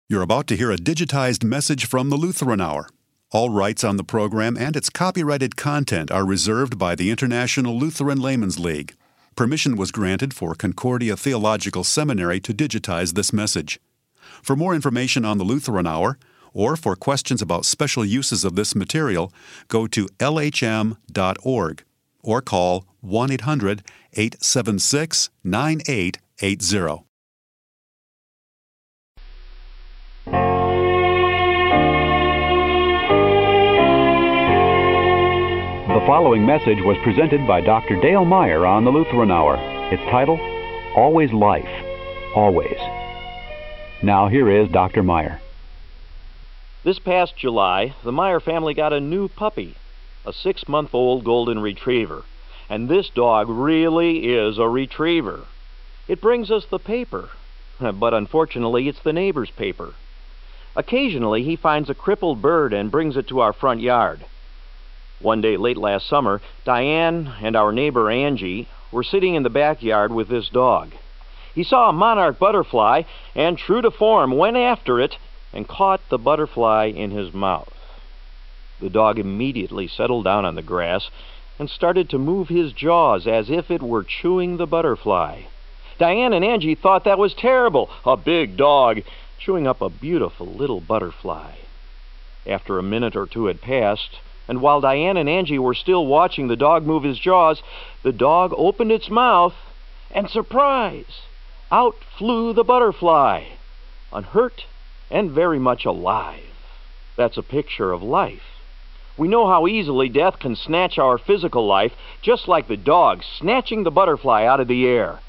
You're about to hear a digitized message from the Lutheran Hour. All rights on the program and its copyrighted content are reserved by the International Lutheran Laymen's League. Permission was granted for Concordia Theological Seminary to digitize this message. For more information on the Lutheran Hour, or for questions about special uses of this material, go to lhm.org or call 1-800-876-9880. The following message was presented by Dr. Dale Meyer on the Lutheran Hour. Its title, Always Life, Always. Now here is Dr. Meyer. This past July, the Meyer family got a new puppy, a 6-month-old golden retriever. And this dog really is a retriever. It brings us the paper, but unfortunately it's the neighbor's paper. Occasionally he finds a crippled bird and brings it to our front yard. One day late last summer, Diane and our neighbor Angie were sitting in the backyard with this dog. He saw a monarch butterfly and, true to form, went after it and caught the butterfly in his mouth. The dog immediately settled down on the grass and started to move his jaws as if it were chewing the butterfly. Diane and Angie thought that was terrible, a big dog chewing up a beautiful little butterfly. After a minute or two had passed, and while Diane and Angie were still watching the dog move his jaws, the dog opened its mouth, and surprise! Out flew the butterfly, unhurt and very much alive. That's a picture of life. We know how easily death can snatch our physical life, just like the dog snatching the butterfly out of the air.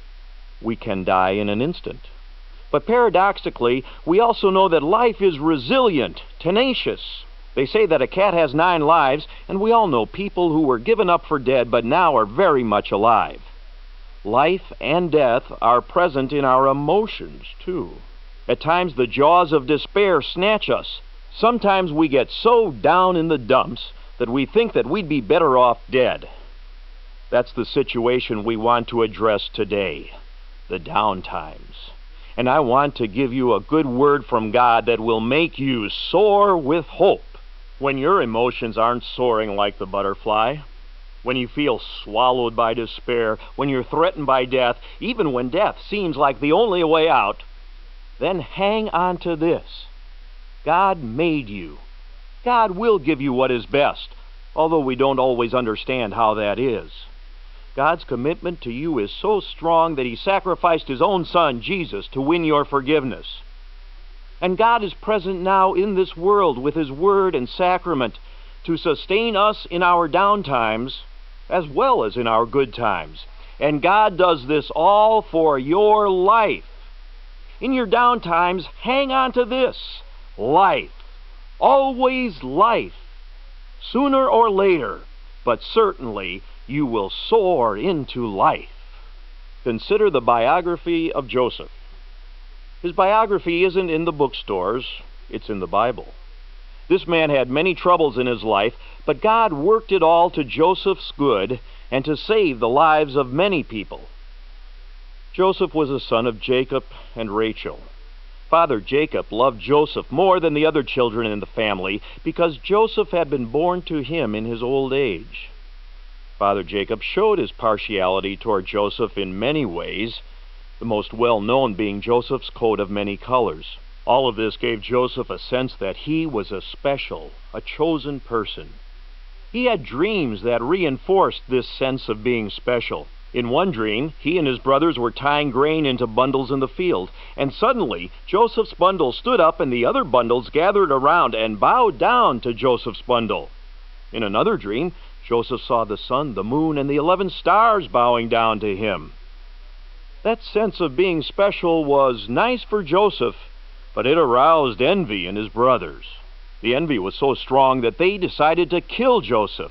We can die in an instant. But paradoxically, we also know that life is resilient, tenacious. They say that a cat has 9 lives, and we all know people who were given up for dead but now are very much alive. Life and death are present in our emotions, too. At times the jaws of despair snatch us. Sometimes we get so down in the dumps that we think that we'd be better off dead. That's the situation we want to address today, the down times. And I want to give you a good word from God that will make you soar with hope. When your emotions aren't soaring like the butterfly, when you feel swallowed by despair, when you're threatened by death, even when death seems like the only way out, then hang on to this. God made you. God will give you what is best, although we don't always understand how that is. God's commitment to you is so strong that He sacrificed His own Son, Jesus, to win your forgiveness. And God is present now in this world with His Word and Sacrament to sustain us in our down times as well as in our good times. And God does this all for your life. In your down times, hang on to this. Life. Always life. Sooner or later, but certainly you will soar into life. Consider the biography of Joseph. His biography isn't in the bookstores, it's in the Bible. This man had many troubles in his life, but God worked it all to Joseph's good and to save the lives of many people. Joseph was a son of Jacob and Rachel. Father Jacob loved Joseph more than the other children in the family because Joseph had been born to him in his old age. Father Jacob showed his partiality toward Joseph in many ways, the most well-known being Joseph's coat of many colors. All of this gave Joseph a sense that he was a special, a chosen person. He had dreams that reinforced this sense of being special. In one dream, he and his brothers were tying grain into bundles in the field, and suddenly Joseph's bundle stood up and the other bundles gathered around and bowed down to Joseph's bundle. In another dream, Joseph saw the sun, the moon, and the 11 stars bowing down to him. That sense of being special was nice for Joseph, but it aroused envy in his brothers. The envy was so strong that they decided to kill Joseph.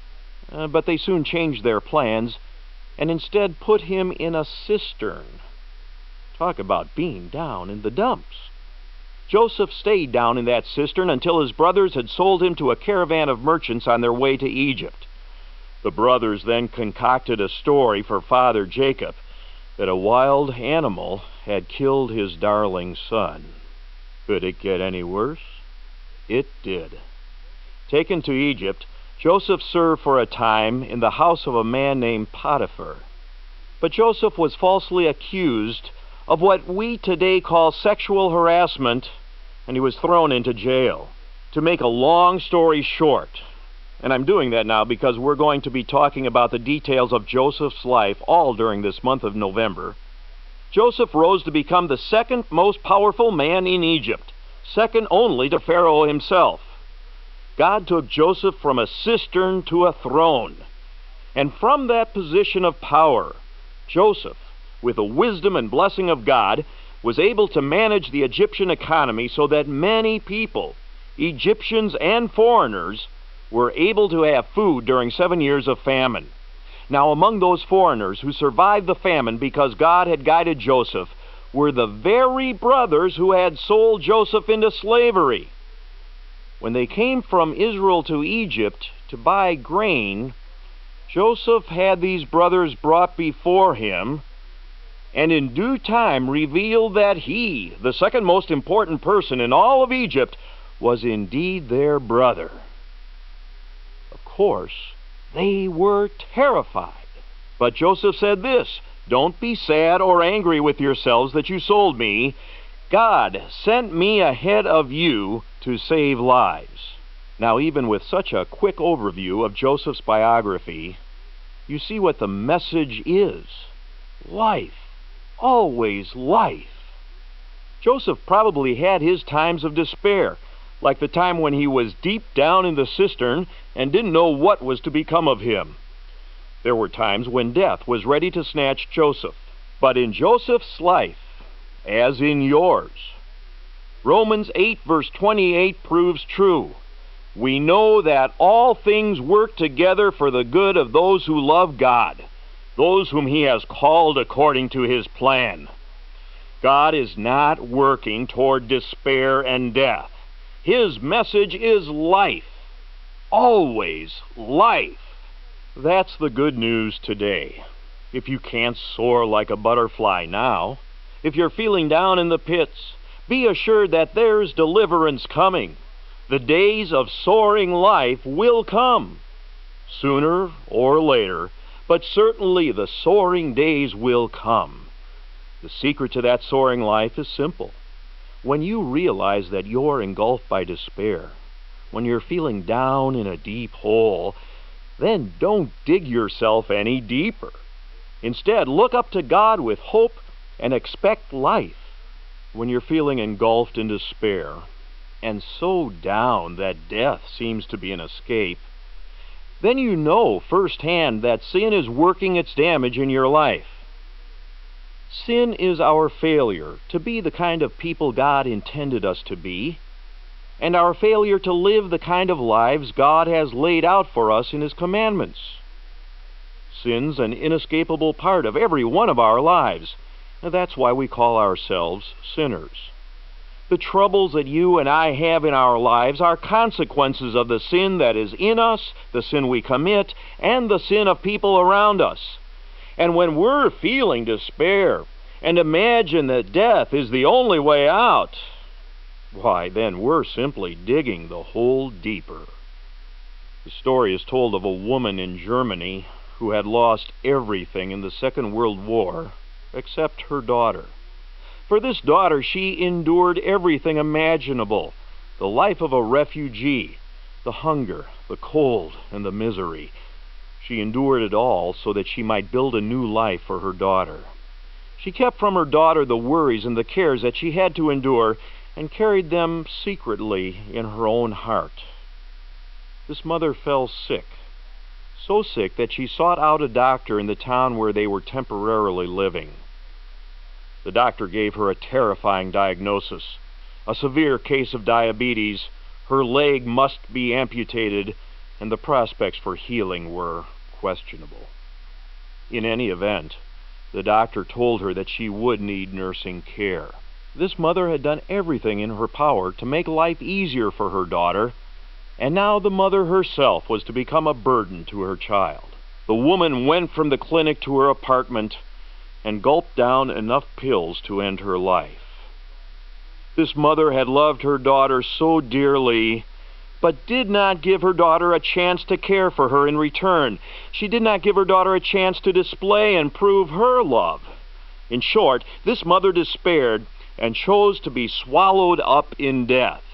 But they soon changed their plans and instead put him in a cistern. Talk about being down in the dumps. Joseph stayed down in that cistern until his brothers had sold him to a caravan of merchants on their way to Egypt. The brothers then concocted a story for Father Jacob that a wild animal had killed his darling son. Could it get any worse? It did. Taken to Egypt, Joseph served for a time in the house of a man named Potiphar. But Joseph was falsely accused of what we today call sexual harassment, and he was thrown into jail. To make a long story short, and I'm doing that now because we're going to be talking about the details of Joseph's life all during this month of November, Joseph rose to become the second most powerful man in Egypt, second only to Pharaoh himself. God took Joseph from a cistern to a throne. And from that position of power, Joseph, with the wisdom and blessing of God, was able to manage the Egyptian economy so that many people, Egyptians and foreigners, were able to have food during 7 years of famine. Now, among those foreigners who survived the famine because God had guided Joseph were the very brothers who had sold Joseph into slavery. When they came from Israel to Egypt to buy grain, Joseph had these brothers brought before him, and in due time revealed that he, the second most important person in all of Egypt, was indeed their brother. Of course, they were terrified. But Joseph said this, "Don't be sad or angry with yourselves that you sold me. God sent me ahead of you to save lives." Now, even with such a quick overview of Joseph's biography, you see what the message is. Life. Always life. Joseph probably had his times of despair, like the time when he was deep down in the cistern and didn't know what was to become of him. There were times when death was ready to snatch Joseph. But in Joseph's life, as in yours, Romans 8 verse 28 proves true. We know that all things work together for the good of those who love God, those whom He has called according to His plan. God is not working toward despair and death. His message is life. Always life. That's the good news today. If you can't soar like a butterfly now, if you're feeling down in the pits, be assured that there's deliverance coming. The days of soaring life will come, sooner or later, but certainly the soaring days will come. The secret to that soaring life is simple. When you realize that you're engulfed by despair, when you're feeling down in a deep hole, then don't dig yourself any deeper. Instead, look up to God with hope and expect life. When you're feeling engulfed in despair and so down that death seems to be an escape, then you know firsthand that sin is working its damage in your life. Sin is our failure to be the kind of people God intended us to be, and our failure to live the kind of lives God has laid out for us in His commandments. Sin's an inescapable part of every one of our lives. That's why we call ourselves sinners. The troubles that you and I have in our lives are consequences of the sin that is in us, the sin we commit, and the sin of people around us. And when we're feeling despair and imagine that death is the only way out, why, then we're simply digging the hole deeper. The story is told of a woman in Germany who had lost everything in the Second World War except her daughter. For this daughter, she endured everything imaginable, the life of a refugee, the hunger, the cold, and the misery. She endured it all so that she might build a new life for her daughter. She kept from her daughter the worries and the cares that she had to endure and carried them secretly in her own heart. This mother fell sick, so sick that she sought out a doctor in the town where they were temporarily living. The doctor gave her a terrifying diagnosis, a severe case of diabetes. Her leg must be amputated, and the prospects for healing were questionable. In any event, the doctor told her that she would need nursing care. This mother had done everything in her power to make life easier for her daughter, and now the mother herself was to become a burden to her child. The woman went from the clinic to her apartment and gulped down enough pills to end her life. this mother had loved her daughter so dearly, but did not give her daughter a chance to care for her in return. She did not give her daughter a chance to display and prove her love. In short, this mother despaired and chose to be swallowed up in death.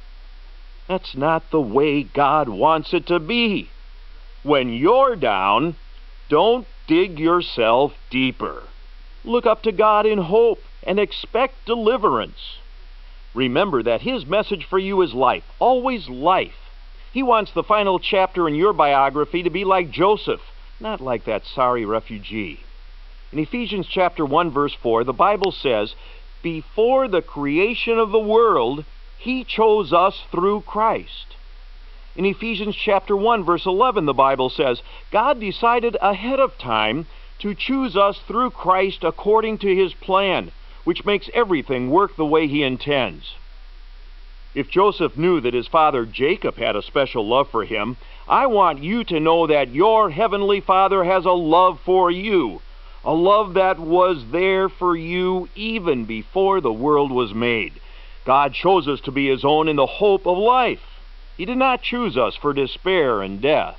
That's not the way God wants it to be. When you're down, don't dig yourself deeper. Look up to God in hope and expect deliverance. Remember that His message for you is life, always life. He wants the final chapter in your biography to be like Joseph, not like that sorry refugee. In Ephesians chapter 1, verse 4, the Bible says, "Before the creation of the world, He chose us through Christ." In Ephesians chapter 1, verse 11, the Bible says, "God decided ahead of time to choose us through Christ according to His plan, which makes everything work the way He intends." If Joseph knew that his father Jacob had a special love for him, I want you to know that your heavenly Father has a love for you, a love that was there for you even before the world was made. God chose us to be His own in the hope of life. He did not choose us for despair and death.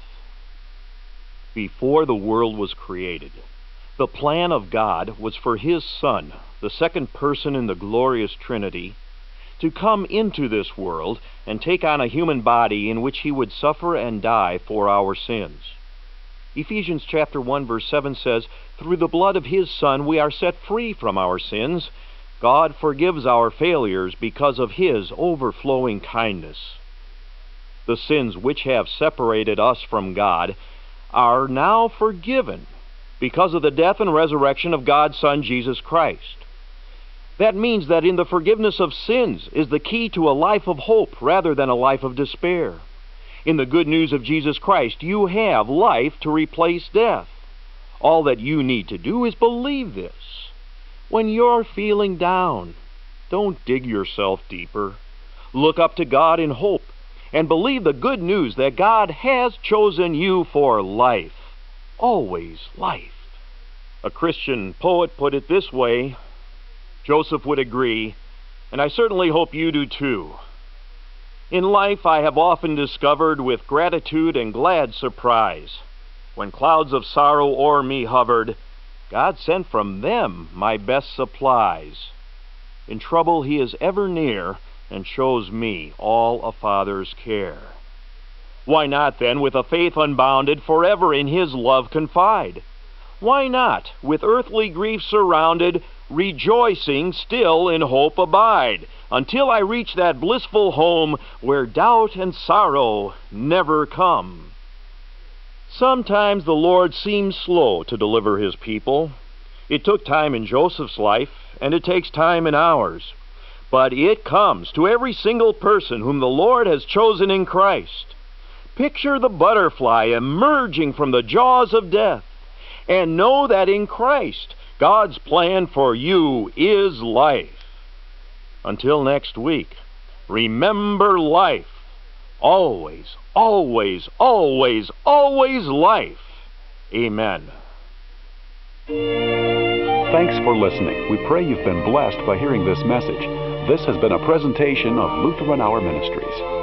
Before the world was created, the plan of God was for His Son, the second person in the glorious Trinity, to come into this world and take on a human body in which He would suffer and die for our sins. Ephesians chapter 1, verse 7 says, "Through the blood of His Son we are set free from our sins. God forgives our failures because of His overflowing kindness." The sins which have separated us from God are now forgiven because of the death and resurrection of God's Son, Jesus Christ. That means that in the forgiveness of sins is the key to a life of hope rather than a life of despair. In the good news of Jesus Christ, you have life to replace death. All that you need to do is believe this. When you're feeling down, don't dig yourself deeper. Look up to God in hope and believe the good news that God has chosen you for life. Always life. A Christian poet put it this way. Joseph would agree, and I certainly hope you do too. In life I have often discovered with gratitude and glad surprise, when clouds of sorrow o'er me hovered, God sent from them my best supplies. In trouble He is ever near, and shows me all a father's care. Why not then, with a faith unbounded, forever in His love confide? Why not, with earthly grief surrounded, rejoicing still in hope abide, until I reach that blissful home where doubt and sorrow never come? Sometimes the Lord seems slow to deliver His people. It took time in Joseph's life, and it takes time in ours. But it comes to every single person whom the Lord has chosen in Christ. Picture the butterfly emerging from the jaws of death, and know that in Christ, God's plan for you is life. Until next week, remember life. Always, always, always, always life. Amen. Thanks for listening. We pray you've been blessed by hearing this message. This has been a presentation of Lutheran Hour Ministries.